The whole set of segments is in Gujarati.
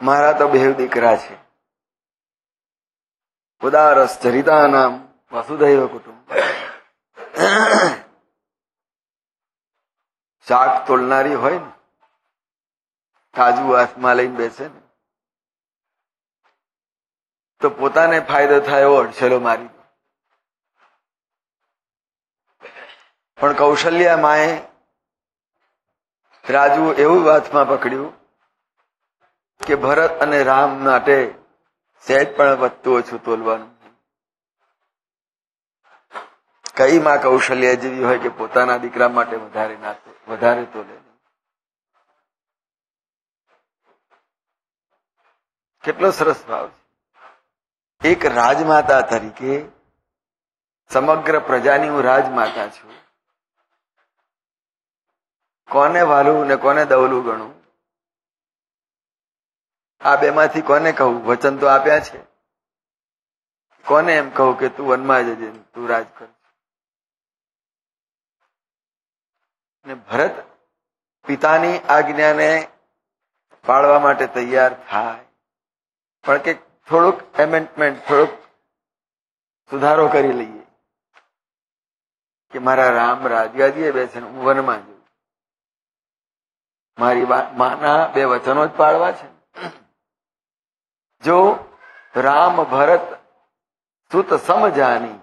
મારા તો બેવ દીકરા છે. ઉદારસ ચરિતાનામ વસુધૈવ કુટુંબ. શાક તોલનારી હોય ને, કાજુ હાથમાં લઈને બેસે ને, તો પોતાને ફાયદો થાય એવો અડસેલો મારી દો. પણ કૌશલ્યા માએ રાજુ એવું હાથમાં પકડ્યું કે ભરત અને રામ માટે સહેજ પણ વધતું ઓછું તોલવાનું. કઈ માં કૌશલ્યા જેવી હોય કે પોતાના દીકરા માટે વધારે તોલે? કેટલો સરસ ભાવ છે. એક રાજમાતા તરીકે સમગ્ર પ્રજાની હું રાજમાતા છું. કોને વાલું ને કોને દવલું ગણું? આ બેમાંથી કોને કહું? વચન તો આપ્યા છે. કોને એમ કહું કે તું વનમાં જજે, તું રાજ કર? ને ભરત પિતાની આજ્ઞાને પાળવા માટે તૈયાર થાય, પણ કે થોડુંક એમેન્ડમેન્ટ, થોડુંક સુધારો કરી લઈએ કે મારા રામ રાજગાદીએ બેસે હું વનમાં જઉં. મારી માના બે વચનો જ પાળવા છે. જો રામ ભરત સુત સમજાની,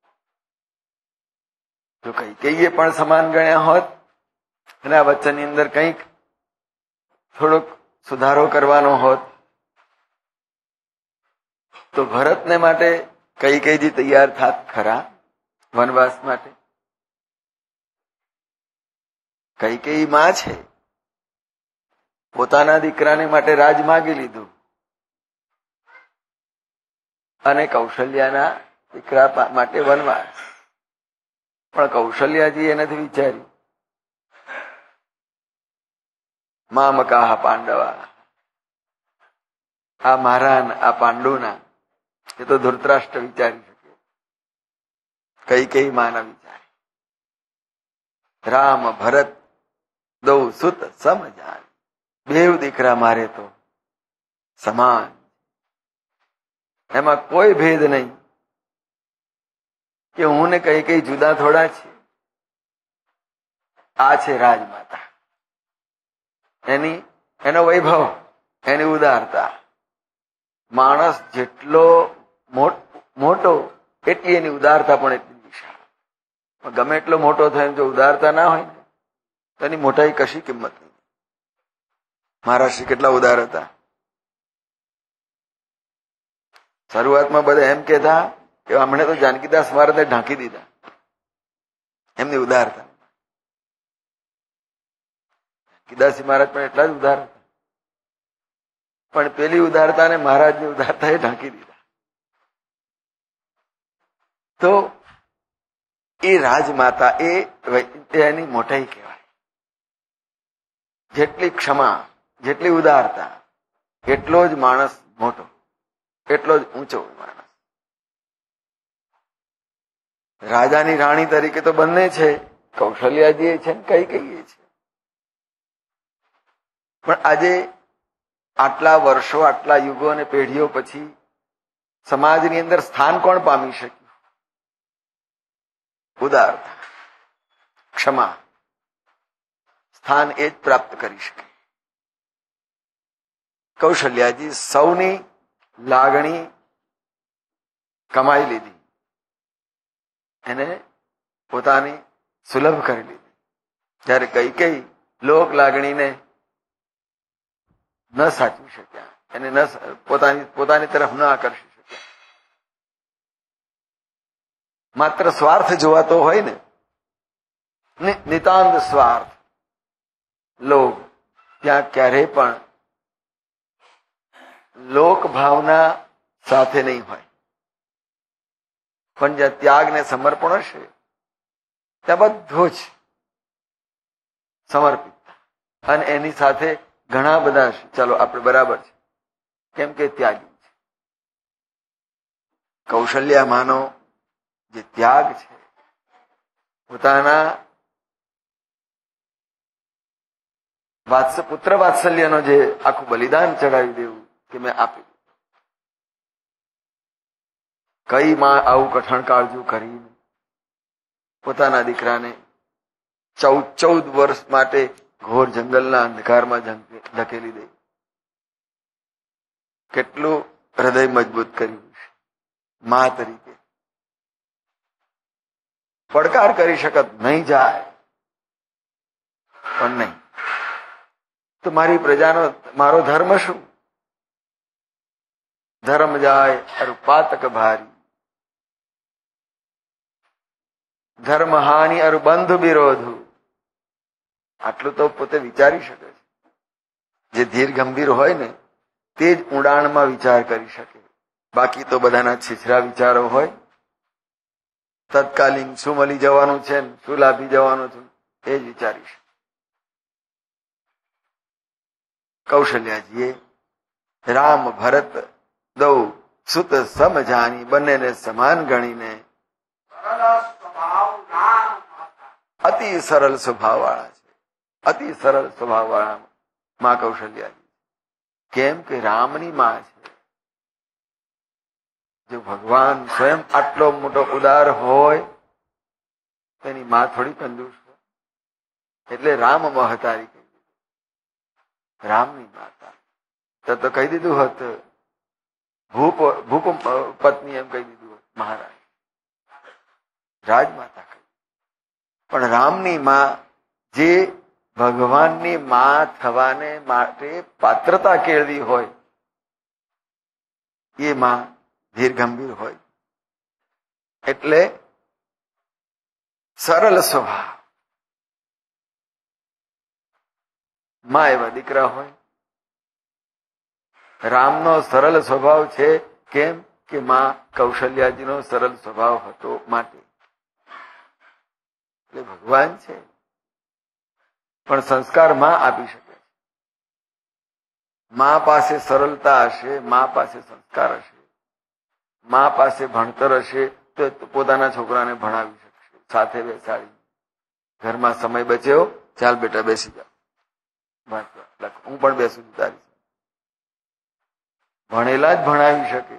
જો કઈ કહીએ પણ સમાન ગણ્યા હોત અને આ વચનની અંદર કંઈક થોડોક સુધારો કરવાનો હોત તો ભરતને માટે કઈ કઈથી તૈયાર થાત ખરા વનવાસ માટે? કઈ કઈ માં છે, પોતાના દીકરાને માટે રાજ માગી લીધું અને કૌશલ્યાના દીકરા માટે વનવાસ. પણ કૌશલ્યાજી એ નથી વિચાર્યું. મામકાહ પાંડવા, આ મારા આ પાંડુના, એ તો ધૃતરાષ્ટ્ર વિચારી શકે, કઈ કઈ માના વિચારે. રામ ભરત દૌ સુત સમજાન, બેવ દીકરા મારે તો સમાન, એમાં કોઈ ભેદ નહીં કે હું ને કઈ કઈ જુદા થોડા છે. આ છે રાજમાતા, એનો વૈભવ, એની ઉદારતા. માણસ જેટલો મોટો એટલી એની ઉદારતા પણ એટલી વિશાળ. ગમે એટલો મોટો થાય, જો ઉદારતા ના હોય ને તો એની મોટાઈ કશી કિંમત નહીં. મહારાષ્ટ્ર કેટલા ઉદાર હતા. શરૂઆતમાં બધા એમ કહેતા કે હમણે તો જાનકીદાસ મહારાજને ઢાંકી દીધા, એમની ઉદારતા. જાનકીદાસજી મહારાજ પણ એટલા જ ઉદાર હતા, પણ પેલી ઉદારતાને મહારાજની ઉદારતા એ ઢાંકી દીધા. તો એ રાજમાતા, એની મોટાઈ કહેવાય. જેટલી ક્ષમા, જેટલી ઉદારતા, એટલો જ માણસ મોટો, એટલો જ ઊંચો માણસ. રાજાની રાણી તરીકે તો બંને છે, કૌશલ્યાજી છે ને કઈ કહીએ છે. પણ આજે આટલા વર્ષો, આટલા યુગો અને પેઢીઓ પછી સમાજની અંદર સ્થાન કોણ પામી શક્યું? ઉદારતા, ક્ષમા, સ્થાન એ જ પ્રાપ્ત કરી શકે. કૌશલ્યાજી સૌની લાગણી કમાઈ લીધી, એને પોતાની સુલભ કરી લીધી. જ્યારે કઈ કઈ લોક લાગણીને ન સાચવી શક્યા, એને પોતાની તરફ ન આકર્ષી શક્યા. માત્ર સ્વાર્થ જોવાતો હોય ને, નિતાંત સ્વાર્થ, લોભ, ત્યાં ક્યારેય પણ લોક ભાવના સાથે નહીં હોય. પણ જ્યાં ત્યાગ ને સમર્પણ હશે ત્યાં બધું જ સમર્પિત. અને એની સાથે ઘણા બધા, ચાલો આપણે બરાબર છે, કેમ કે ત્યાગી છે. કૌશલ્યા માનો જે ત્યાગ છે, પોતાના પુત્ર વાત્સલ્યનો જે આખું બલિદાન ચડાવી દેવું, કે મેં આપી. કઈ માં આવું કઠણ કાળજું કરીને પોતાના દીકરાને 14 વર્ષ માટે ઘોર જંગલના અંધકારમાં ધકેલી દે. કેટલું હૃદય મજબૂત કર્યું છે. મા તરીકે પડકાર કરી શકત, નહીં જાય પણ નહીં તો મારી પ્રજાનો મારો ધર્મ શું? ધર્મ જાય અરુ પાતક ભારી, ધર્મ હાનિ અરુ બંધ વિરોધુ. આટલું તો પોતે વિચારી શકે છે. જે ધીર ગંભીર હોય ને તે જ ઊંડાણમાં વિચાર કરી શકે. બાકી તો બધાના છીછરા વિચારો હોય. તત્કાલીન શું મળી જવાનું છે, શું લાભી જવાનું છે, એ જ વિચારી શકે. કૌશલ્યાજીએ રામ ભરત દૌ સુત સમજાની બંનેને સમાન ગણીને અતિ સરળ સ્વભાવ વાળા છે. અતિ સરળ સ્વભાવ વાળા માં કૌશલ્યાજી. કેમ કે રામની માં છે. જો ભગવાન સ્વયં આટલો મોટો ઉદાર હોય તેની માં થોડી કંજૂસ હોય. એટલે રામ મહતારી કહી દીધું, રામની માતા. તો કહી દીધું હોત ભૂપ પત્ની એમ કહી દીધું હોત મહારાજ, રાજમાતા કહી. પણ રામની માં જે ભગવાનની માં થવાને માટે પાત્રતા કેળવી હોય એ માં ધીર ગંભીર હોય. એટલે સરળ સ્વભાવ માં એવા દીકરા હોય. રામનો સરળ સ્વભાવ છે. કેમ કે માં કૌશલ્યાજીનો સરળ સ્વભાવ હતો માટે. એટલે ભગવાન છે પણ સંસ્કાર માં આપી શકે. માં પાસે સરળતા હશે, માં પાસે સંસ્કાર હશે, માં પાસે ભણતર હશે તો પોતાના છોકરાને ભણાવી શકશે. સાથે બેસાડી ઘરમાં સમય બચ્યો, ચાલ બેટા બેસી જાઓ, હું પણ બેસું છું તારી. ભણેલા જ ભણાવી શકે.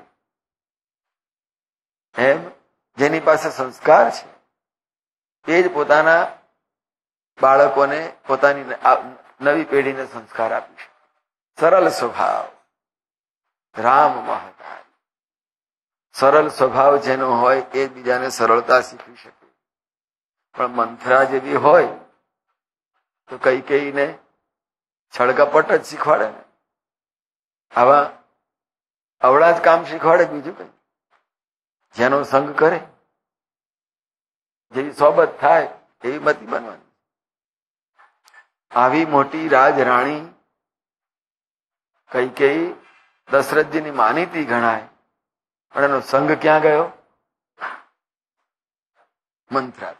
એમ જેની પાસે સંસ્કાર છે તે જ પોતાના બાળકોને, પોતાની નવી પેઢીને સંસ્કાર આપી શકે. સરળ સ્વભાવ રામ મહતા. સરળ સ્વભાવ જેનો હોય એ બીજાને સરળતા શીખવી શકે. પણ મંથરા જેવી હોય તો કઈને છળકપટ જ શીખવાડે ને. આવા અવળા જ કામ શીખવાડે, બીજું કઈ. જેનો સંગ કરે, જેવી સોબત થાય એવી મતી બનવાની. આવી મોટી રાજ રાણી કઈ દશરથજીની માનીતી ગણાય, પણ એનો સંગ ક્યાં ગયો? મંથરા.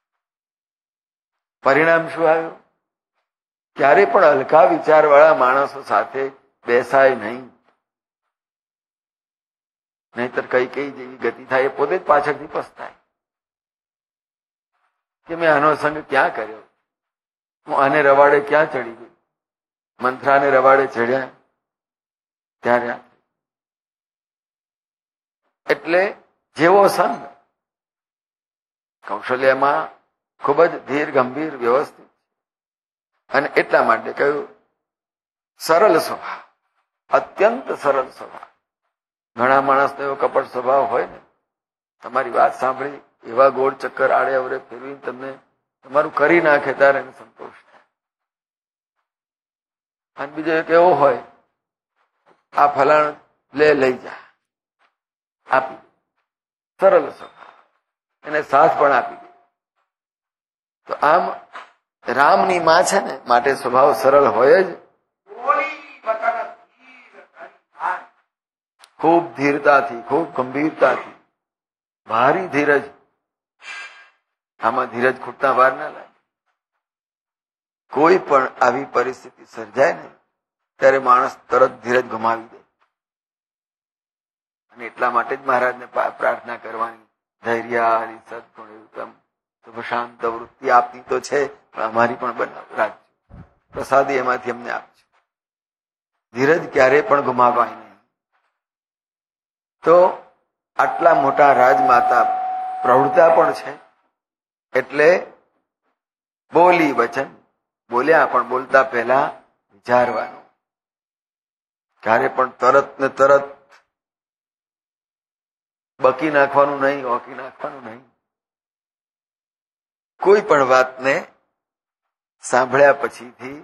પરિણામ શું આવ્યું? ક્યારે પણ હલકા વિચાર વાળા માણસો સાથે બેસાય નહીં. નહીતર કઈ જેવી ગતિ થાય એ પોતે જ પાછળથી પસ્તાય કે મેં આનો સંગ ક્યાં કર્યો, હું આને રવાડે ક્યાં ચડી ગઈ. મંથરાને રવાડે ચડ્યા ત્યારે. એટલે જેવો સંગ કૌશલ્યમાં ખૂબ જ ધીર ગંભીર વ્યવસ્થિત. અને એટલા માટે કહ્યું સરળ સ્વભાવ, અત્યંત સરળ સ્વભાવ. ઘણા માણસનો એવો કપટ સ્વભાવ હોય ને, તમારી વાત સાંભળી એવા ગોળ ચક્કર આડે અવડે ફેરવીને તમને તમારું કરી નાખે ત્યારે એને સંતોષ થાય. અને બીજો એક એવો હોય, આ ફલાણ લઈ જા, આપી. સરળ સ્વભાવ, એને સાથ પણ આપી દે. તો આમ રામની માં છે ને માટે સ્વભાવ સરળ હોય જ. ખૂબ ધીરતાથી, ખૂબ ગંભીરતાથી, ભારી ધીરજ. આમાં ધીરજ ખૂટતા વાર ના લાગે. કોઈ પણ આવી પરિસ્થિતિ સર્જાય ને ત્યારે માણસ તરત ધીરજ ગુમાવી દે. અને એટલા માટે જ મહારાજને પ્રાર્થના કરવાની, ધૈર્ય સદગુણ ઉત્તમ શાંત વૃત્તિ આપતી તો છે, પણ અમારી પણ બનાવ રાખજો. પ્રસાદી એમાંથી અમને આપજો. ધીરજ ક્યારે પણ ગુમાવવાની નહીં. તો આટલા મોટા રાજમાતા પ્રવૃત્તા પણ છે, એટલે બોલી વચન બોલ્યા, પણ બોલતા પહેલા વિચારવાનું. ક્યારે પણ તરત ને તરત બકી નાખવાનું નહીં, ઓકી નાખવાનું નહીં. કોઈ પણ વાતને સાંભળ્યા પછીથી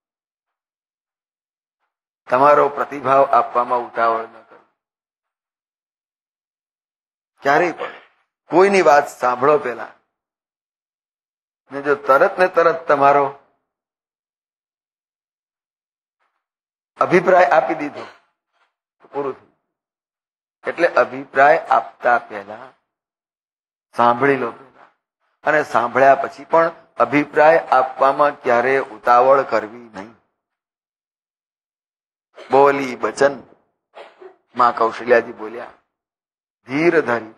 તમારો પ્રતિભાવ આપવામાં ઉતાવળ ન કરો. ક્યારેય પણ કોઈની વાત સાંભળો પહેલા, ને જો તરત ને તરત તમારો અભિપ્રાય આપી દીધો તો પૂરું થયું. એટલે અભિપ્રાય આપતા પહેલા સાંભળી લો પહેલા, અને સાંભળ્યા પછી પણ અભિપ્રાય આપવામાં ક્યારે ઉતાવળ કરવી નહીં. બોલી બચન માં કૌશલ્યાજી બોલ્યા, ધીર ધરી.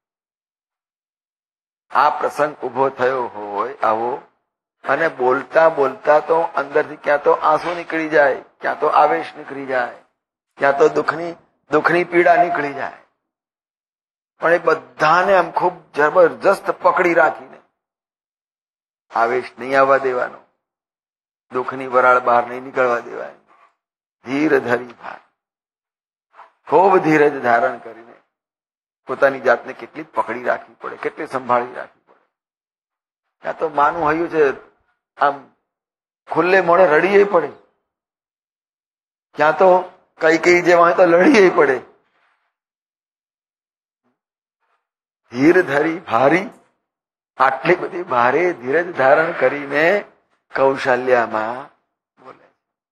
આ પ્રસંગ ઉભો થયો હોય આવો, અને બોલતા બોલતા તો અંદરથી ક્યાં તો આંસુ નીકળી જાય, ક્યાં તો આવેશ નીકળી જાય, ક્યાં તો દુઃખની પીડા નીકળી જાય. પણ એ બધાને આમ ખૂબ જબરજસ્ત પકડી રાખીને આવેશ નહીં આવવા દેવાનો, દુઃખની વરાળ બહાર નહીં નીકળવા દેવાની. ધીર ધરી ભાર, ખૂબ ધીરજ ધારણ કરીને પોતાની જાતને કેટલી પકડી રાખવી પડે, કેટલી સંભાળી રાખવી પડે. ત્યાં તો માનું હયું છે આમ ખુલ્લે મોડે રડીએ પડે, ક્યાં તો કઈ જેવા હોય તો લડીએ પડે. ધીર ધરી ભારી, આટલી બધી ભારે ધીરજ ધારણ કરીને કૌશલ્યામાં બોલે,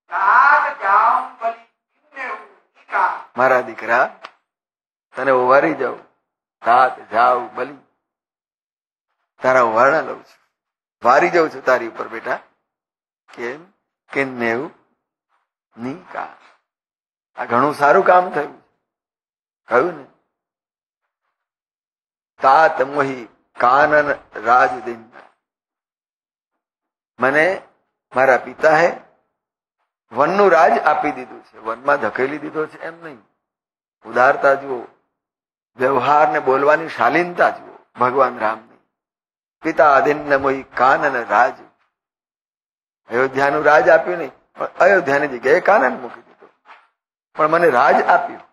મારા દીકરા તને ઓવારી જાઉં, તાત જાવ બલી, તારા ઓવારણા લઉં છું, વારી જાઉં છું તારી ઉપર બેટા. કેમ કે નેવું ની કા, આ ઘણું સારું કામ થયું. કહ્યું ને, તાત મોહી કાનન રાજ દિન, મને મારા પિતાએ વનનું રાજ આપી દીધું છે. વનમાં ધકેલી દીધો છે એમ નહીં. ઉદારતા જુઓ, વ્યવહાર ને બોલવાની શાલીનતા જુઓ ભગવાન રામની. પિતા અધિન મોહી કાનન રાજ, અયોધ્યાનું રાજ આપ્યું નહીં, પણ અયોધ્યાની જગ્યાએ કાનન મૂકી દીધું, પણ મને રાજ આપ્યું.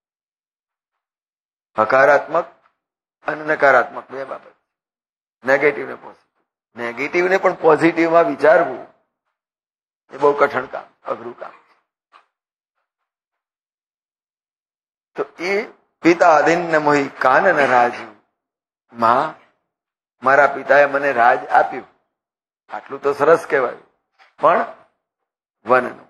હકારાત્મક અને નકારાત્મક બે બાબત, નેગેટિવ ને પોઝિટિવ. નેગેટિવ ને પણ પોઝિટિવમાં વિચારવું એ બહુ કઠણ કામ, અઘરું કામ. તો એ પિતા અધિન મોહી કાનન રાજ, માં મારા પિતાએ મને રાજ આપ્યું, આટલું તો સરસ કહેવાય. પણ વનનું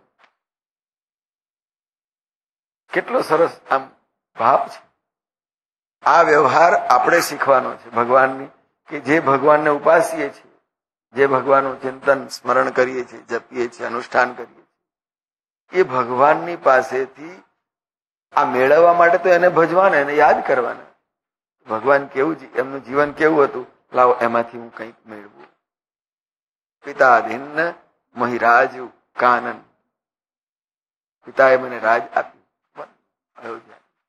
કેટલો સરસ આમ ભાવ છે. આ વ્યવહાર આપણે શીખવાનો છે ભગવાનની, કે જે ભગવાનને ઉપાસીએ છીએ, જે ભગવાનનું ચિંતન સ્મરણ કરીએ છીએ, જપીએ છીએ, અનુષ્ઠાન કરીએ છીએ, એ ભગવાનની પાસેથી આ મેળવવા માટે તો એને ભજવાના, એને યાદ કરવાના. ભગવાન કેવું, એમનું જીવન કેવું હતું, લાવો એમાંથી હું કંઈક મેળવું. પિતા અધિન મોહી રાજ કાનન, પિતાએ મને રાજ આપ્યું.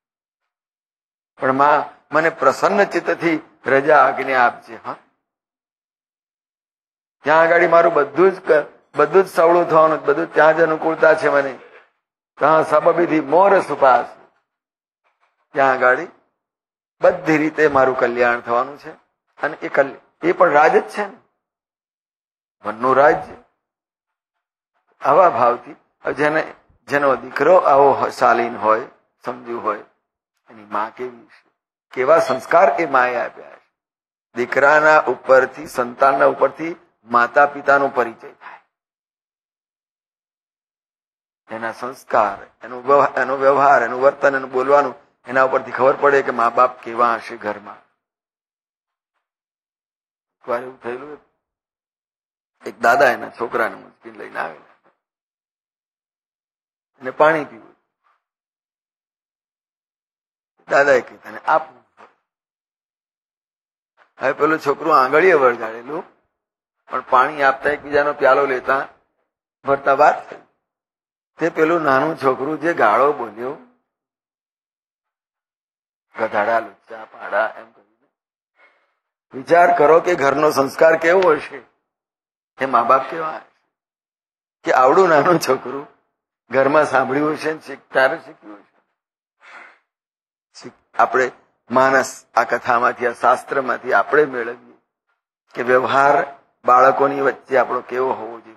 પણ માં મને પ્રસન્ન ચિત્તથી રજા આજ્ઞા આપજે. હા, ત્યાં આગળ મારું બધું જ સવળું થવાનું, બધું ત્યાં જ અનુકૂળતા છે મને. ત્યાં સબબીધી મોર સુપાસ, ત્યાં આગળ બધી રીતે મારું કલ્યાણ થવાનું છે. અને એ પણ રાજ જ છે ને, વનનું રાજ્ય. આવા ભાવથી જેનો દીકરો આવો શાલીન હોય, સમજુ હોય, એની માં કેવી છે, કેવા સંસ્કાર એ માએ આપ્યા છે. દીકરાના ઉપરથી, સંતાનના ઉપરથી માતા પિતાનો પરિચય થાય. એના સંસ્કાર, એનો વ્યવહાર, એનું વર્તન, એનું બોલવાનું, એના ઉપરથી ખબર પડે કે મા બાપ કેવા હશે ઘરમાં. એવું થયેલું, એક દાદા એના છોકરાને મુશ્કેલ લઈને આવેલા, એને પાણી પીવું. દાદાએ કીધું તને આપવું. હવે પેલું છોકરું આંગળીએ વળગાડેલું, પણ પાણી આપતા એકબીજાનો પ્યાલો લેતા ભરતા વાત થઈ. તે પેલું નાનું છોકરું જે ગાળો બોલ્યો, ગધાડા લુચ્ચા પાડા એમ કરીને વિચાર કરો કે ઘરનો સંસ્કાર કેવો હશે, એ મા બાપ કેવા હશે કે આવડું નાનું છોકરું ઘરમાં સાંભળ્યું હશે ને તારે શીખ્યું હશે. આપણે માનસ આ કથામાંથી આ શાસ્ત્રમાંથી આપણે મેળવીએ કે વ્યવહાર બાળકોની વચ્ચે આપણો કેવો હોવો જોઈએ.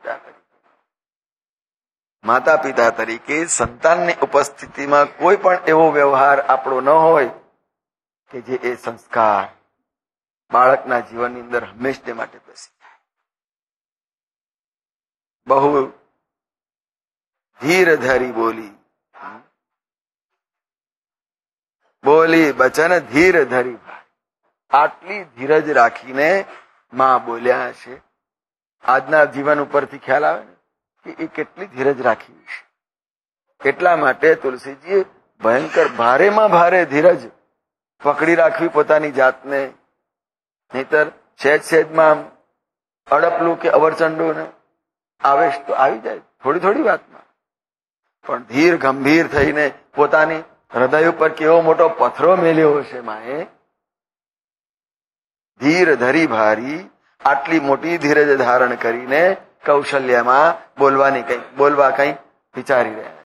માતા પિતા તરીકે સંતાનની ઉપસ્થિતિમાં કોઈ પણ એવો વ્યવહાર આપણો ન હોય કે જે એ સંસ્કાર બાળકના જીવનની અંદર હંમેશને માટે બેસી જાય. બહુ ધીર ધરી બોલી બચન ધીર ધરી ભાઈ. આટલી ધીરજ રાખીને માં બોલ્યા છે. આજના જીવન ઉપરથી ખ્યાલ આવે ને કે એ કેટલી ધીરજ રાખી છે. એટલા માટે તુલસીજીએ ભયંકર ભારેમાં ભારે ધીરજ પકડી રાખવી પોતાની જાતને. નહીતર સહેજમાં અડપલું કે અવરચંડું ને આવેશ તો આવી જાય થોડી થોડી વાતમાં. પણ ધીર ગંભીર થઈને પોતાની હૃદય ઉપર કેવો મોટો પથરો મેલ્યો હશે માએ. ધીર ધરી ભારી આટલી મોટી ધીરજ ધારણ કરીને કૌશલ્યમાં બોલવા કંઈ વિચારી રહ્યા.